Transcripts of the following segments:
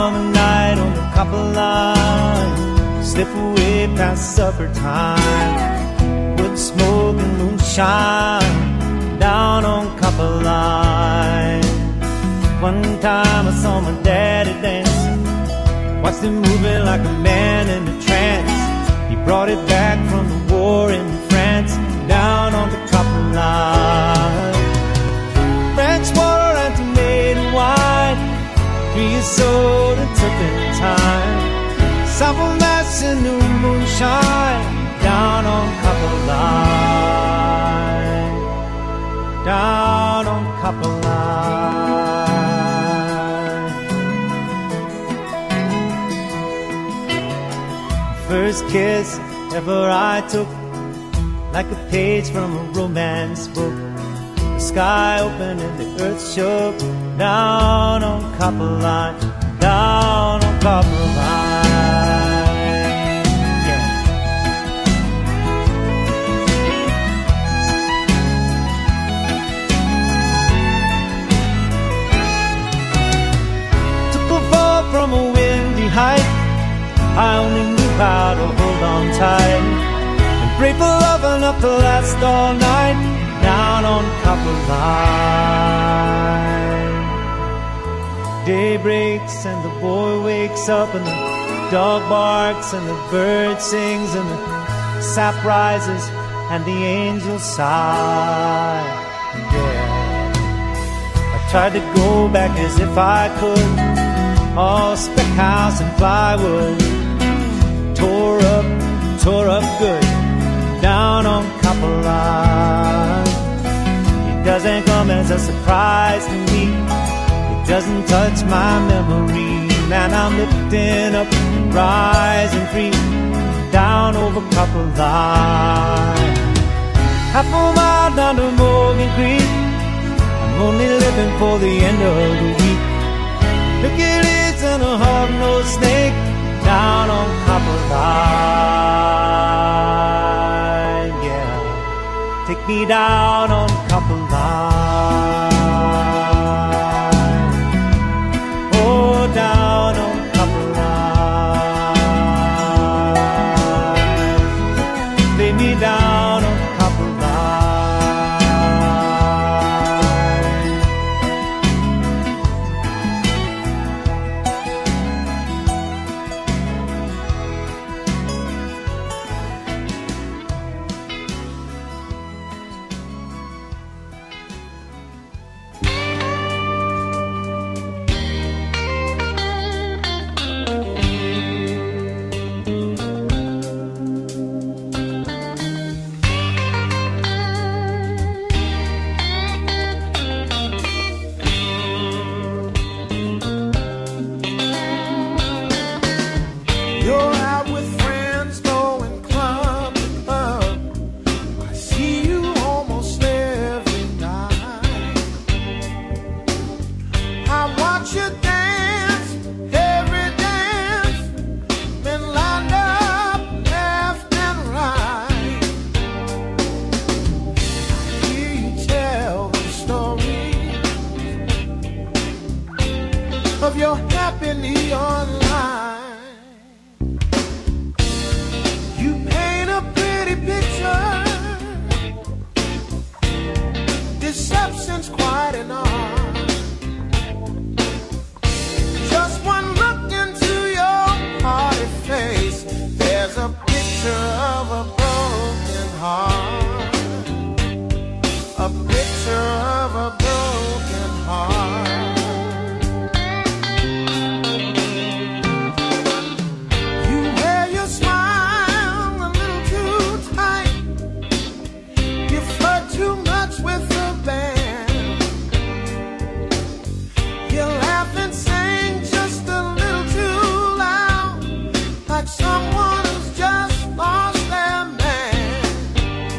On the night on the copper line, slip away past supper time, with smoke and moonshine down on copper line. One time I saw my daddy dancing, watched him moving like a man in a trance. He brought it back from the war in France, down on the copper line. French water and tomato wine, creosote and turpentine, sample mass and new moonshine, down on copper line, down on copper line. First kiss ever I took, like a page from a romance book. The sky opened and the earth shook, down on copper line, down on copper line. Yeah. Took a fall from a windy height, I only knew how to hold on tight and pray for love enough to last all night, down on copper line. Day breaks and the boy wakes up and the dog barks and the bird sings and the sap rises and the angels sigh. Yeah, I tried to go back as if I could, all spec house and plywood, tore up good, down on copper line. It doesn't come as a surprise to me, it doesn't touch my memory, man. I'm lifting up, rising free, down over copper line. Half a mile down to Morgan Creek, I'm only living for the end of the week. Look at it and a hog-nosed snake, down on copper line. Yeah, take me down on copper line. Oh, down on copper line. Lay me down on copper line. Of your happy neon line, you paint a pretty picture. Deception's quite an art. Just one look into your hearty face, there's a picture of a broken heart. A picture of a broken heart. Someone who's just lost their man.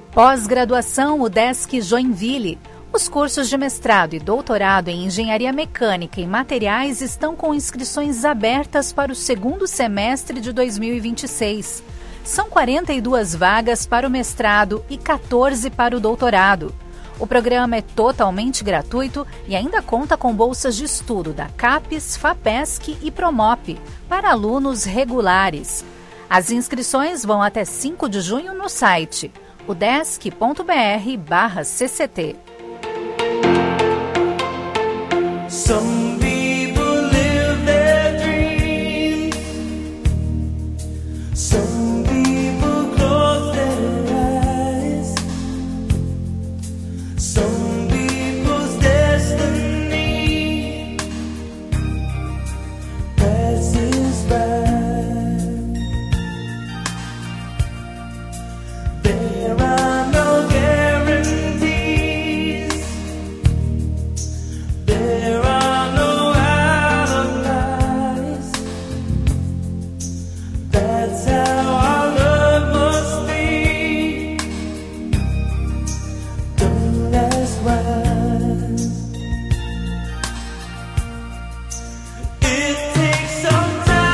Pós-graduação UDESC Joinville. Os cursos de mestrado e doutorado em Engenharia Mecânica e Materiais estão com inscrições abertas para o segundo semestre de 2026. São 42 vagas para o mestrado e 14 para o doutorado. O programa é totalmente gratuito e ainda conta com bolsas de estudo da CAPES, FAPESC e Promop para alunos regulares. As inscrições vão até 5 de junho no site udesc.br/cct. Some people live their dreams. Some people close their eyes. Some people's destiny passes by. There are no guarantees. There are no alibis. That's how our love must be. Don't ask why. It takes some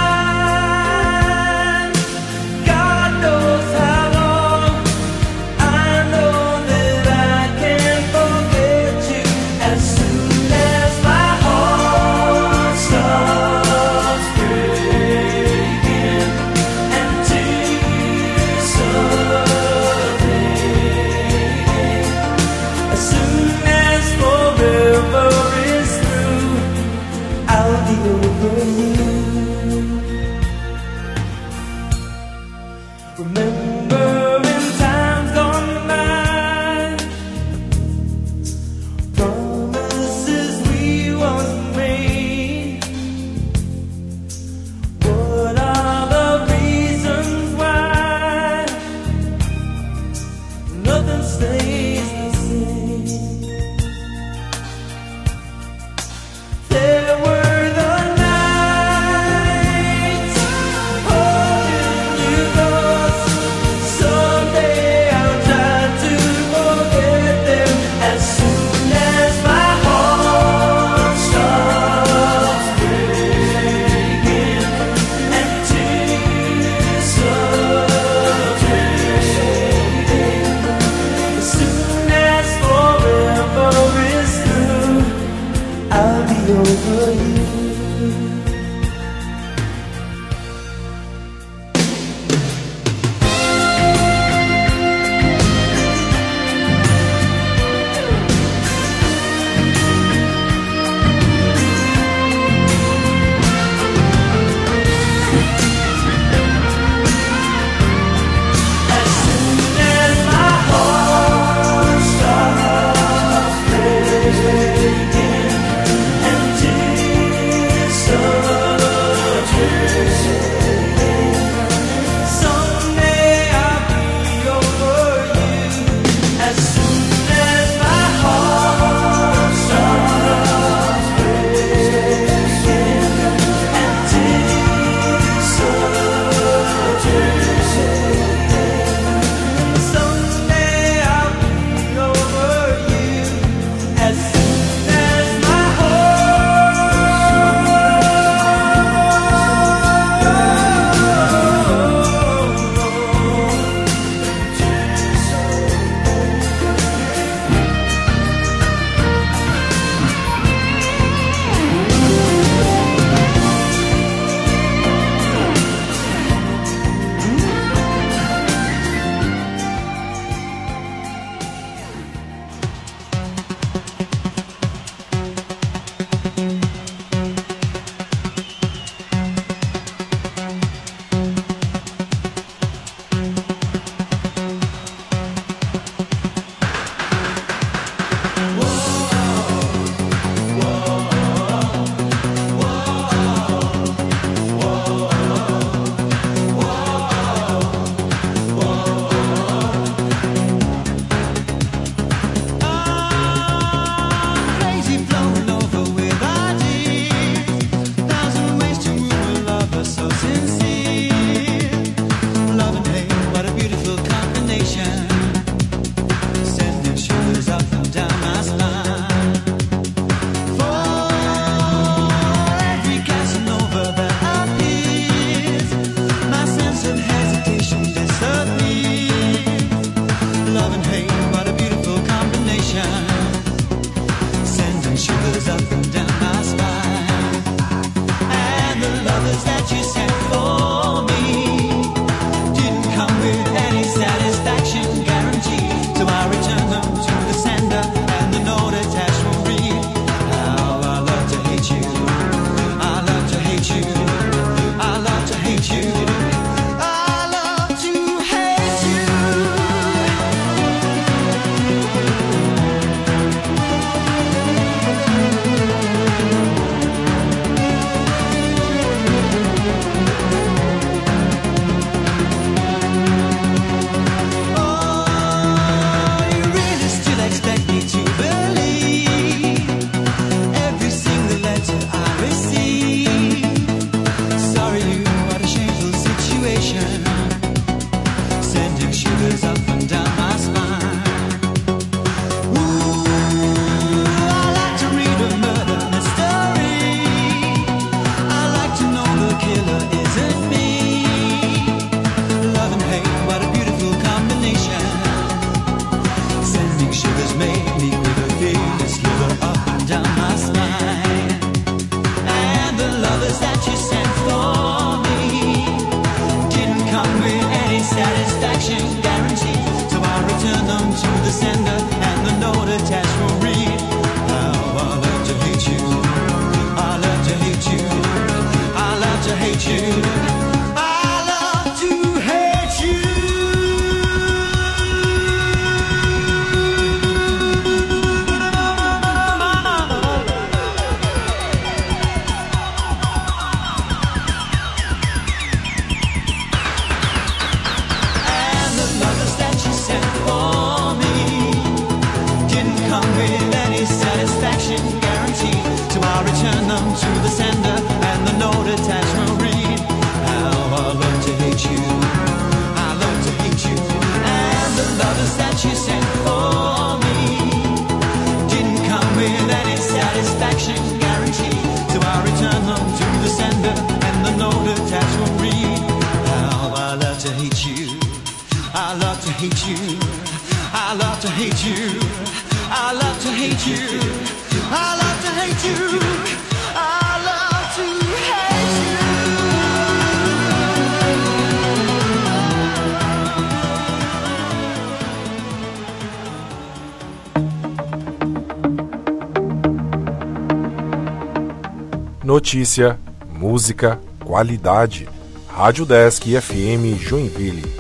time. God knows how long. I know that I can forget you as soon as my heart stops breaking and tears start fading. As soon as forever is through, I'll be over you. Remember in times gone by, promises we once made. What are the reasons why nothing stays the same? There were the nights holding you close. Someday I'll try to forget them as soon as my heart stops breaking and tears start fading. As soon as Notícia, música, qualidade. Rádio Desk FM Joinville.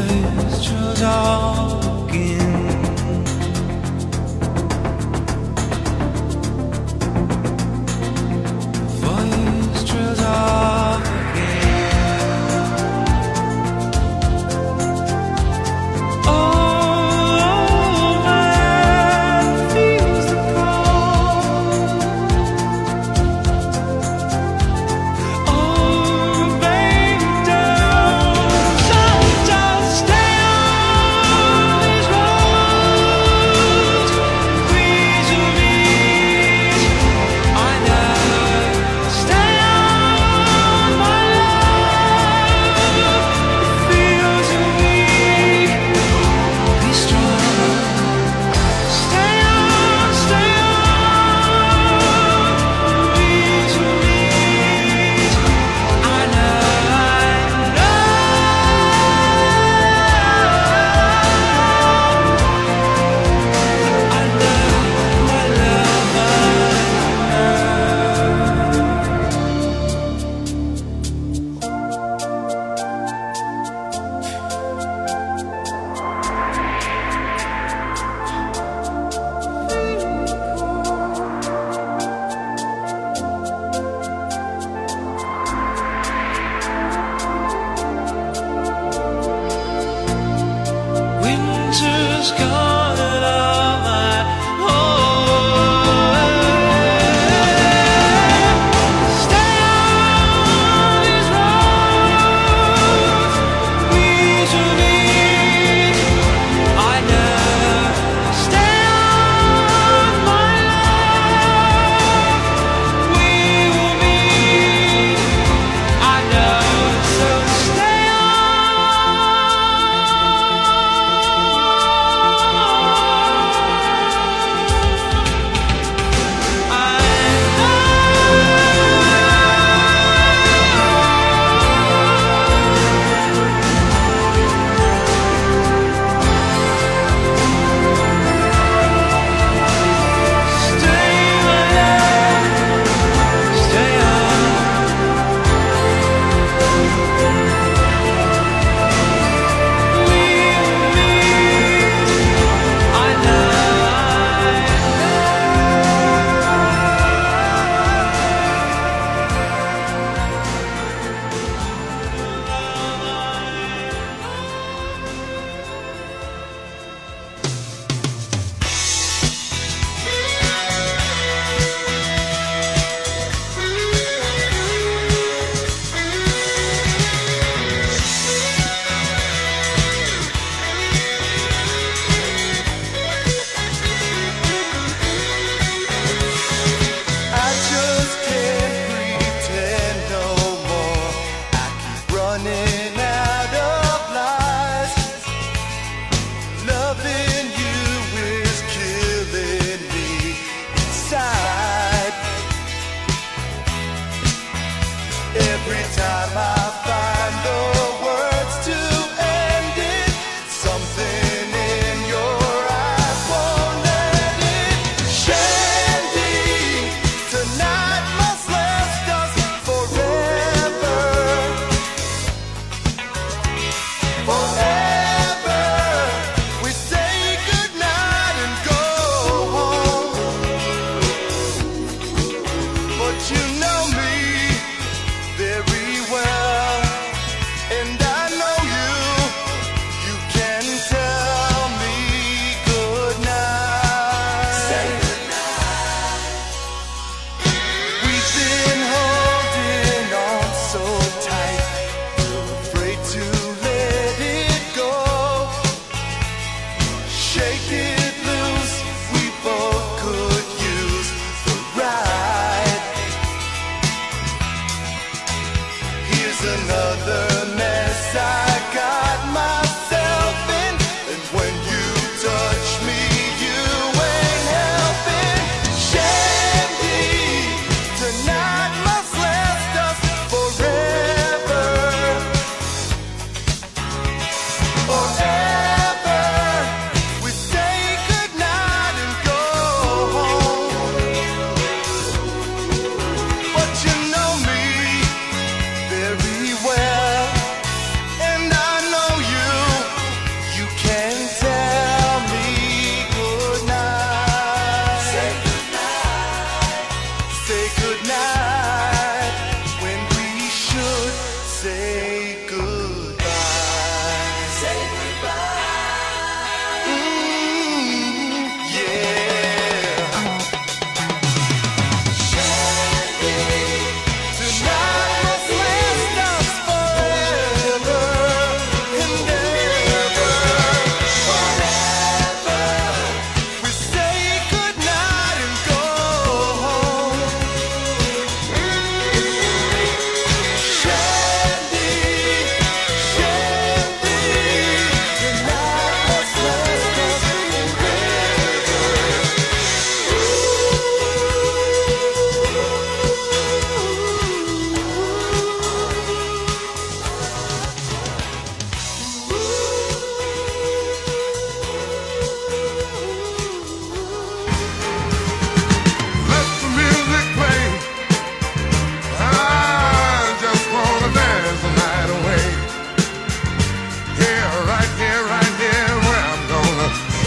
voice trails off again. Voice trails off again. Oh, man feels the call. Oh, baby, don't just stay on these roads.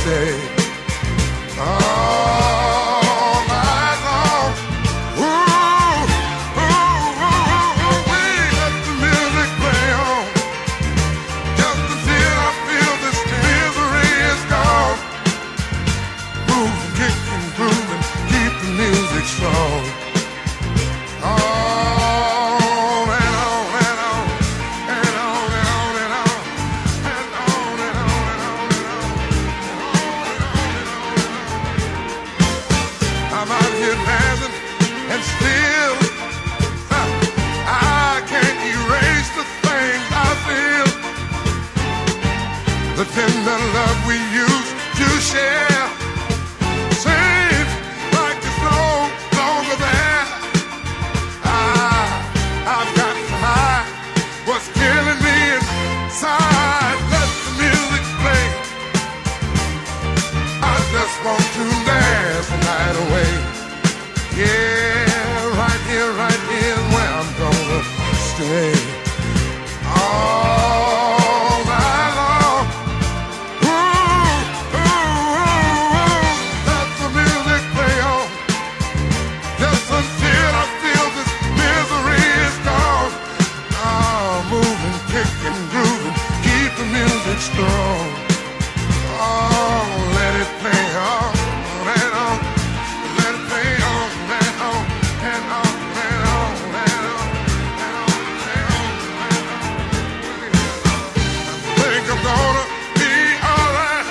stay. All night long. Ooh, we let the music play on. Just until I feel this misery is gone. Move, kick and groove and keep the music strong. The tender love we used to share seems like it's no longer there. I've got to hide what's killing me inside. Let the music play. I just want to dance the night away. Yeah, right here is where I'm gonna stay. Strong. Oh, let it play on and on. Let it play on and on and on and on and on and on and on. I think I'm gonna be alright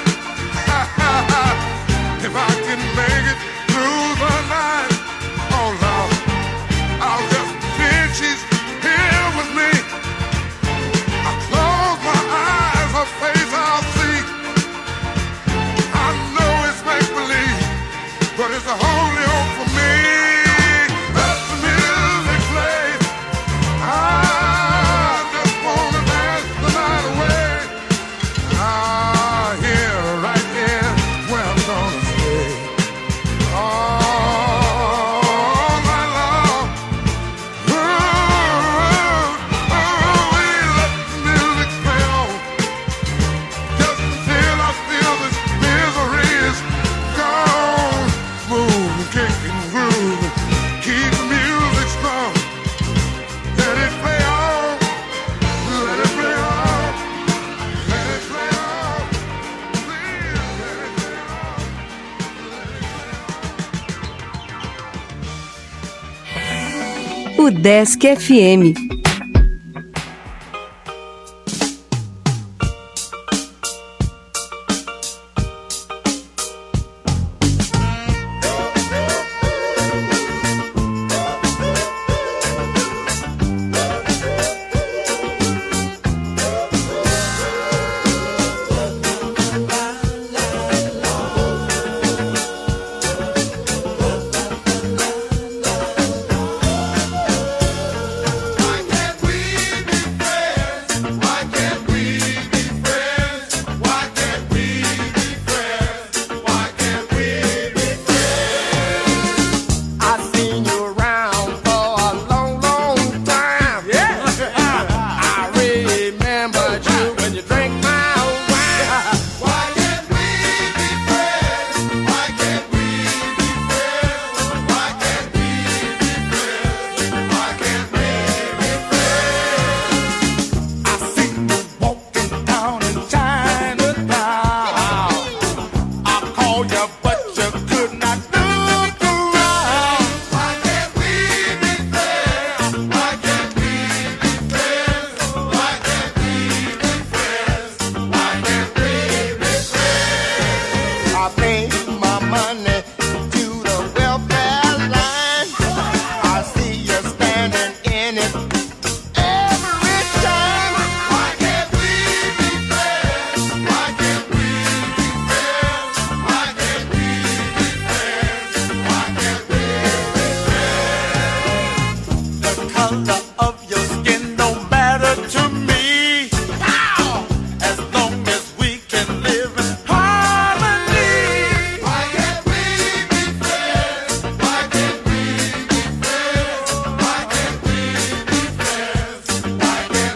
if I can make it through the night. Oh Lord, I'll just pretend she's here with me. I close my eyes, her face I'll see. I know it's make-believe, but it's the only hope for me. Let the music play. I just wanna dance the night away. Here, right here, where I'm gonna stay. All night long. We let the music play on. Just until I feel this misery is gone. Move, kick and groove, keep the music strong. Let it play on, let it play on, let it play on. Please let it play on, let it play on. O Desk FM.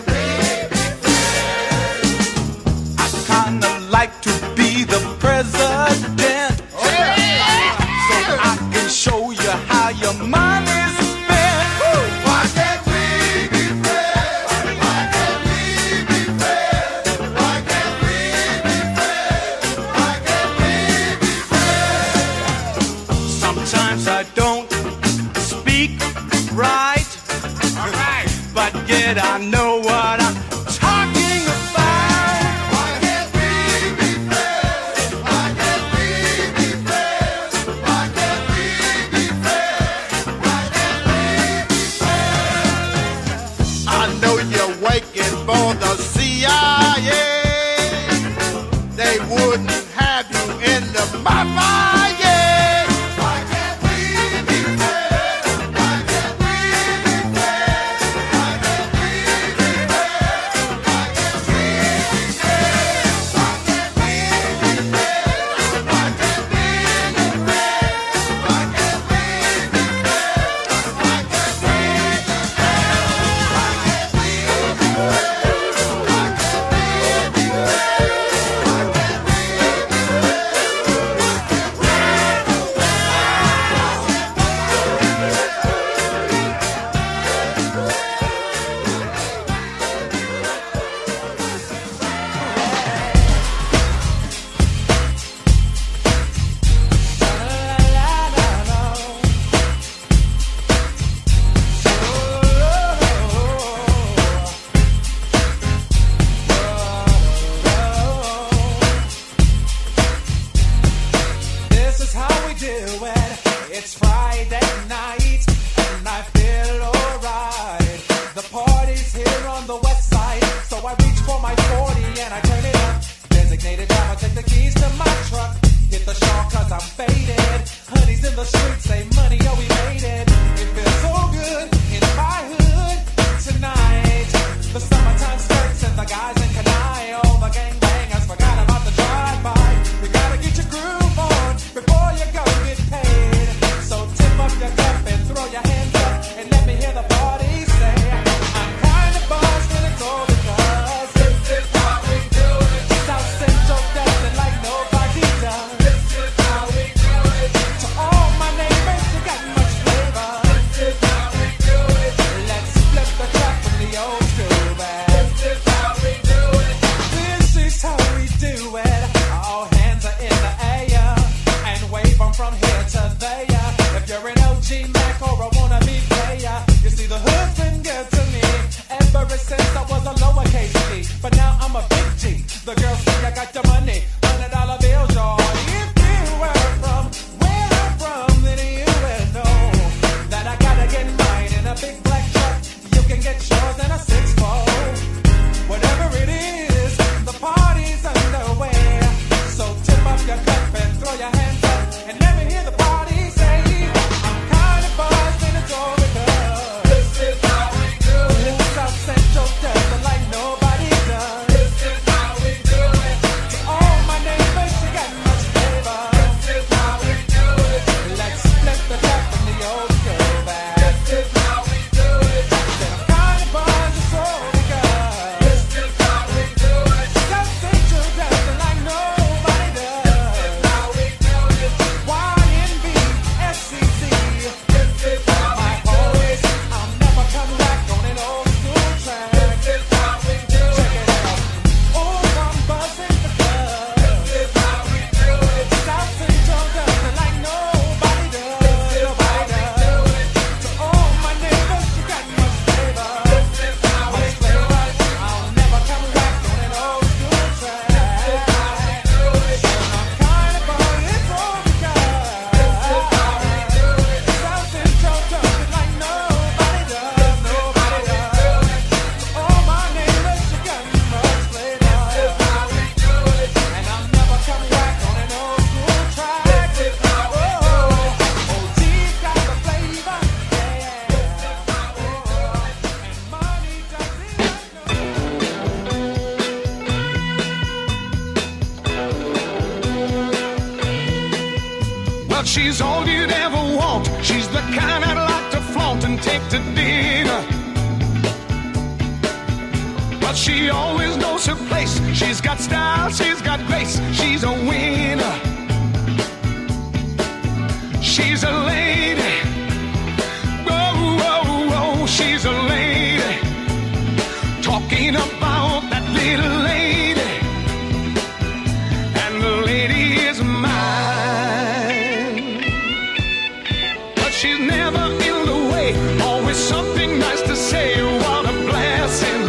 like to be the president. got your money, $100 bills, y'all. If you were from where I'm from, then you will know that I gotta get mine in a big black truck. You can get yours in a 6-4. Whatever it is, the party's underway. So tip up your cup and throw your hands up and let me hear the party say, I'm kind of buzzed and it's all because this is how we do it. South Central does it like nobody does. This is how we do it. To all my neighbors, you got much flavor. This is how we do it. Let's split the tap in the old school bag. This is how we do it. Said I'm kind of buzzed, it's all because this is how we do it. South Central does it like nobody does. This is how we do it. YNB, FCC. This is how my boys. I'll never come back on an old school track. This is how we do it. Check it out. Oh, I'm buzzing because this is how we do it. South Central does it like nobody does. Nobody does. To all my neighbors, you got much flavor. This is how we do it. I'll never come back on an old school track. This is how we do it. I'm kind of buzzed, it's all because this is how we do it. South Central does it like nobody does. Nobody does. To all my neighbors, you got much flavor. This is how we do it. And I'll never come back on an old school track. This is how we do it. OG's got the flavor. Yeah. And money does it like Well, she's all you'd ever want. She's the kind I'd like to flaunt and take to dinner. But she always knows her place. She's got style, she's got grace. She's a winner. She's a lady. Oh, oh, oh, she's a lady. Talking about that little lady. And the lady is mine. But she's never in the way. Always something nice to say. What a blessing.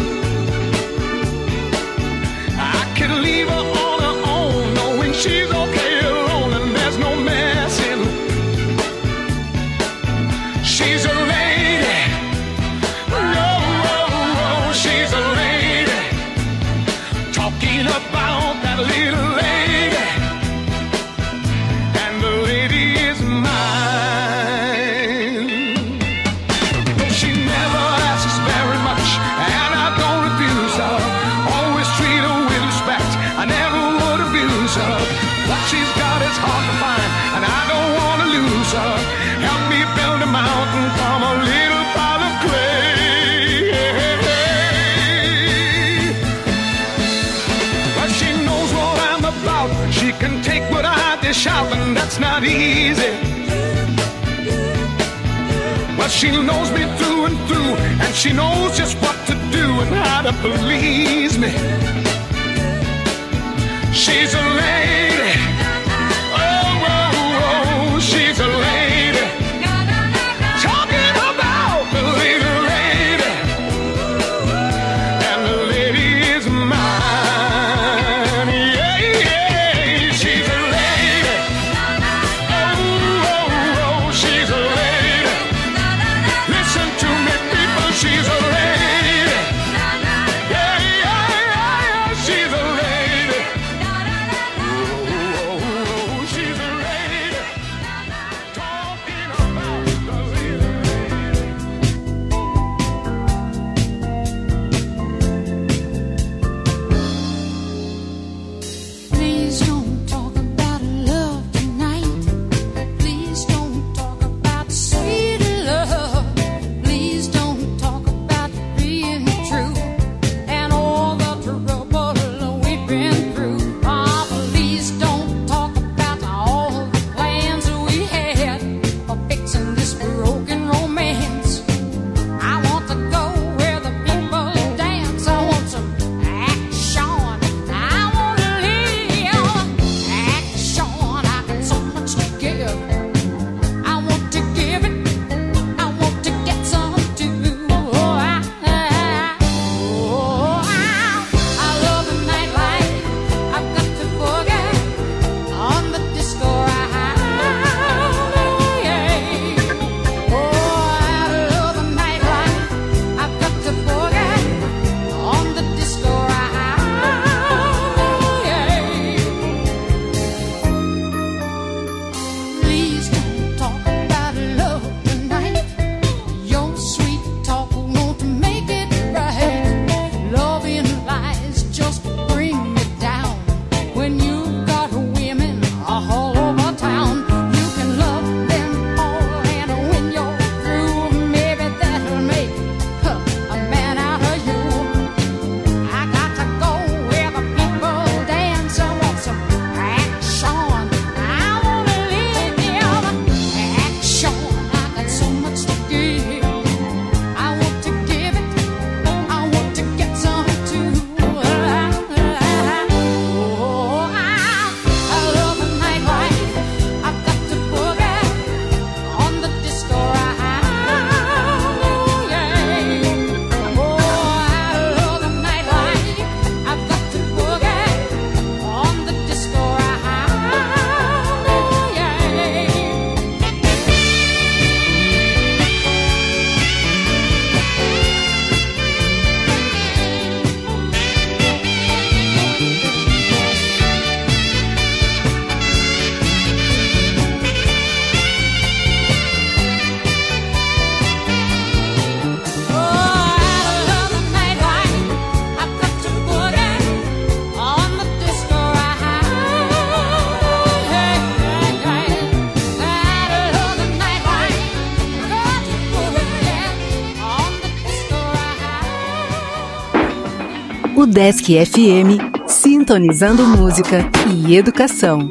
I could leave her on her own, knowing she's okay alone and there's no messing. She's a lady. Oh, oh, oh, she's a lady. Talking about that little lady. And the lady is mine. She never asks very much, and I don't refuse her. Always treat her with respect. I never would abuse her. What she's got is hard to find, and I don't want to lose her. Help me build a mountain from a little pile of clay. But she knows what I'm about. She can take what I dish out, and that's not easy. But she knows me through and through, and she knows just what to do and how to please me. She's a lady. Oh, oh, oh, she's a lady. Talking about the little lady. And the lady is mine. Yeah, yeah, she's a lady. Oh, oh, oh, she's a lady. Listen to me, people, she's a lady. Yeah, yeah, yeah, yeah, she's a lady. UDESC FM, sintonizando música e educação.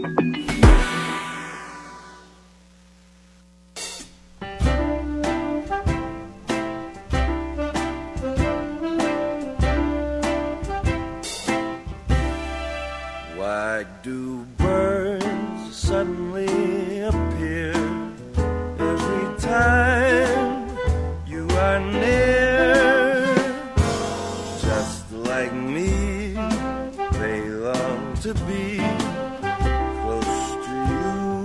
Why do birds suddenly appear every time you are near? Just like me, they long to be close to you.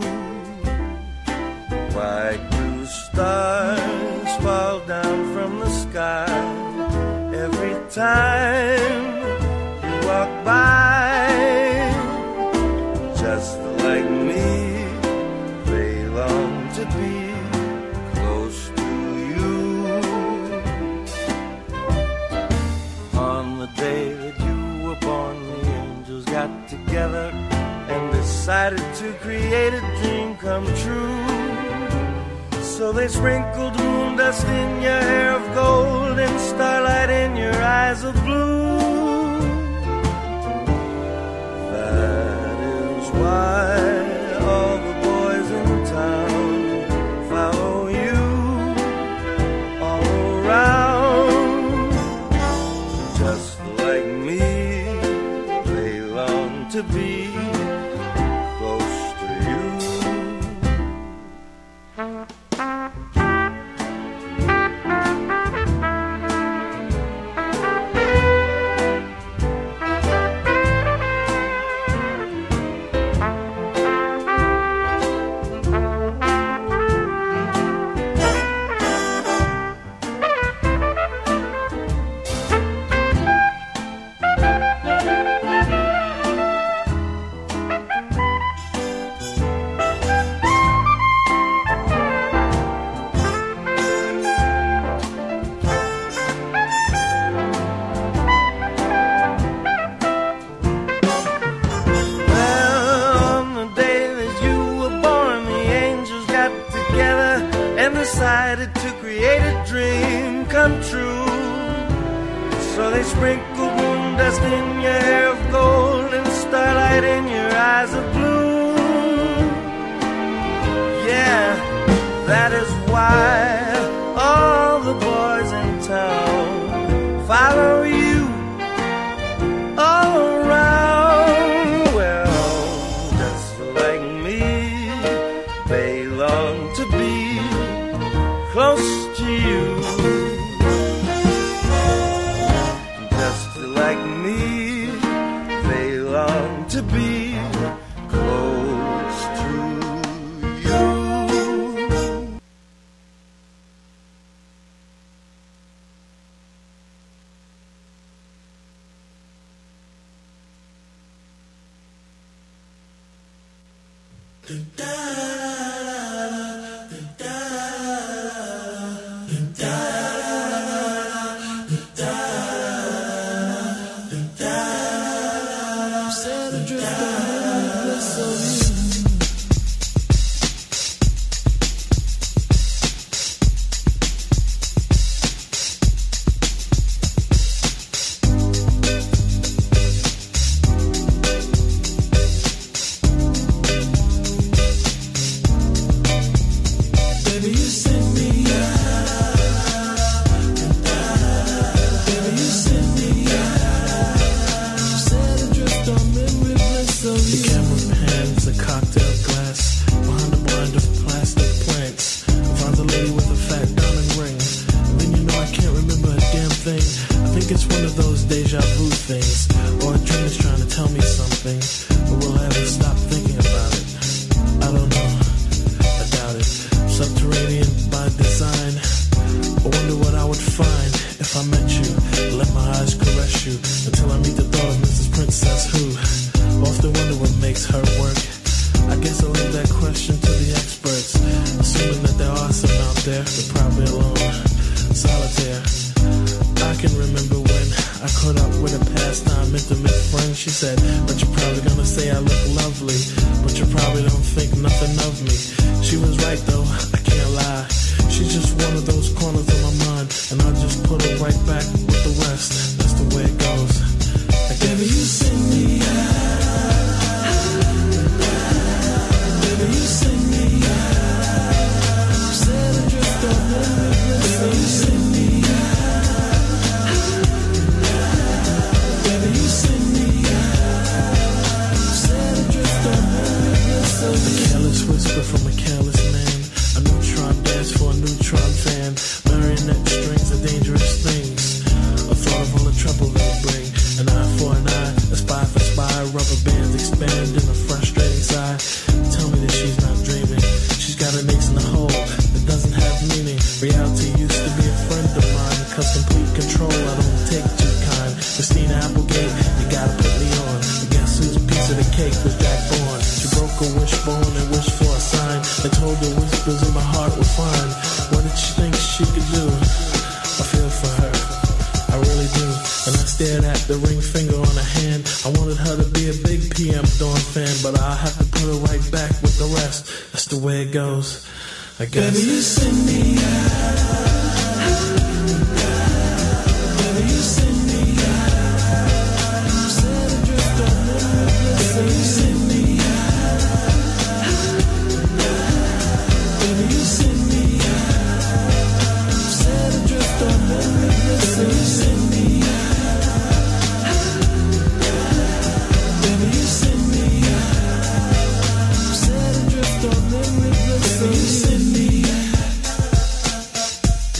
Why do stars fall down from the sky every time you walk by? Just like me, they long to be close to you. On the day that you were born, the angels got together and decided to create a dream come true. So they sprinkled moon dust in your hair of gold and starlight in your eyes of blue. Why all the boys in town follow you all around? Just like me, they long to be close to you. Decided to create a dream come true. So they sprinkled moon dust in your hair of gold and starlight in your eyes of blue. Yeah, that is why all the boys in town follow you all around. Well, just like me, they long to be close to you. Just like me, they long to be close to you. And I just put it right back with the rest. That's the way it goes. cake was Jack born. She broke a wishbone and wished for a sign. They told her whispers in my heart were fine. What did she think she could do? I feel for her, I really do. And I stared at the ring finger on her hand. I wanted her to be a big PM Dawn fan, but I'll have to put her right back with the rest. That's the way it goes, I guess. Baby, you send me out. Baby, you send me out. Set adrift on limitless. Baby, you send me out. Baby, you send me out. Set adrift on limitless. Baby, you send me out. Baby, you send me out. Set adrift on limitless. Baby, you send me out.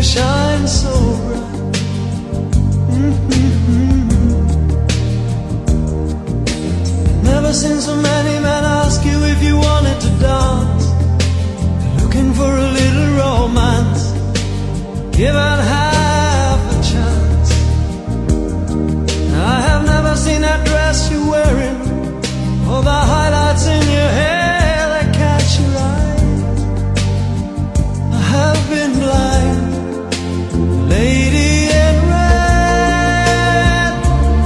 shine so bright. Never seen so many men ask you if you wanted to dance, looking for a little romance, given half a chance. I have never seen that dress you're wearing, or the highlights in your hair that catch your eye. I have been blind, lady in red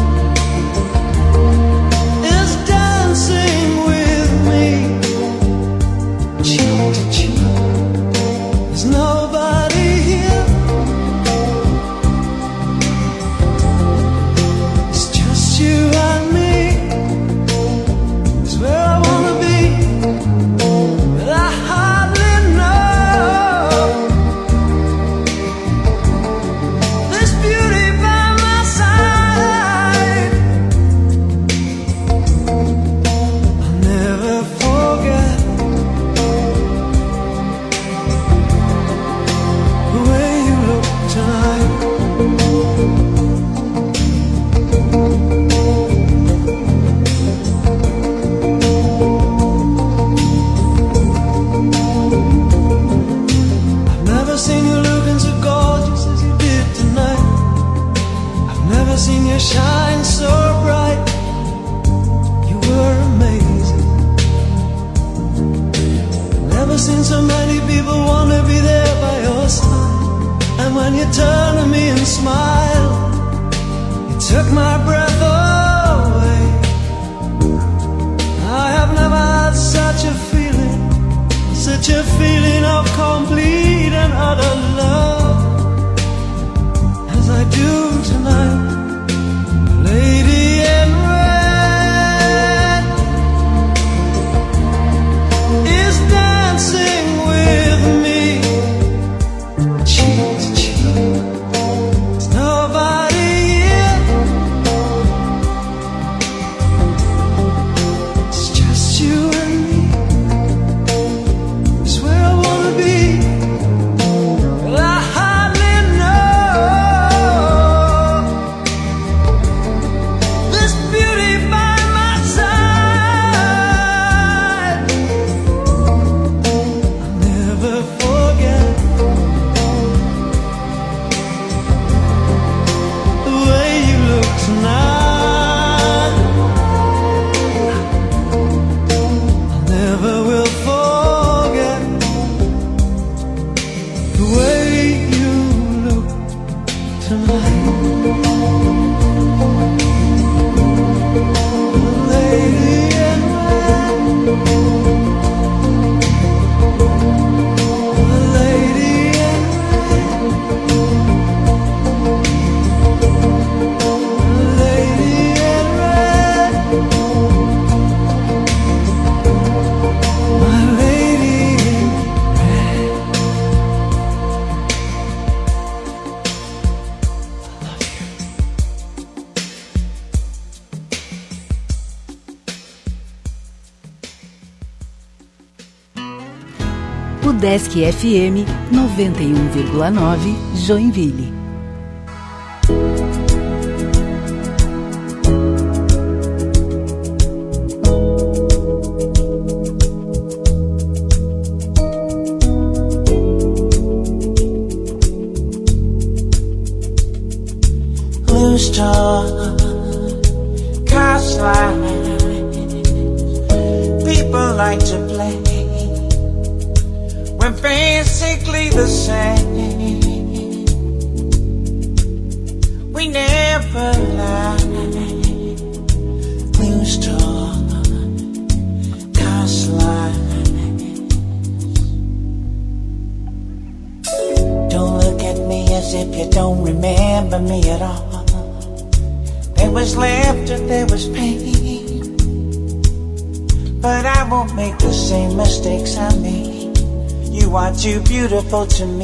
is dancing with me, cheek to cheek. There's nobody here, it's just you and me. It's where I wanna be, but I hardly know this beauty by my side. I'll never forget the way you look tonight. I've never seen you looking so gorgeous as you did tonight. I've never seen you shine so bright. You were amazing. I've never seen so many people want to be there by your side. And when you turn to me and smile, you took my breath away. I have never had such a feeling, such a feeling of complete and utter love as I do tonight. Lady in red is dancing with me, cheek to cheek. There's nobody here, it's just you and me. It's where I wanna be, but I hardly know this beauty by my side. I'll never forget the way you look tonight. I never will forget the way you look tonight. Lady in red, lady in red, lady in red, my lady in red. I love you. O Desk FM 91,9 Joinville. Loose talk, cast lines, people like to play. We're basically the same. We never lie. Loose talk, cast lines. Don't look at me as if you don't remember me at all. There was laughter, there was pain, but I won't make the same mistakes I made. You are too beautiful to me